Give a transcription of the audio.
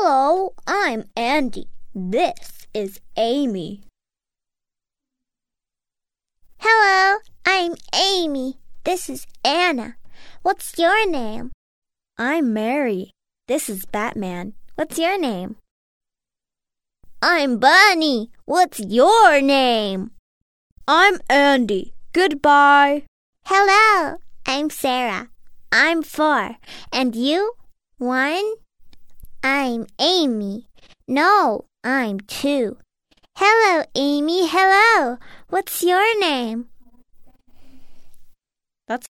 Hello, I'm Andy. This is Amy. Hello, I'm Amy. This is Anna. What's your name? I'm Mary. This is Batman. What's your name? I'm Bunny. What's your name? I'm Andy. Goodbye. Hello, I'm Sarah. I'm 4. And you? 1? I'm Amy. No, I'm 2. Hello, Amy. Hello. What's your name?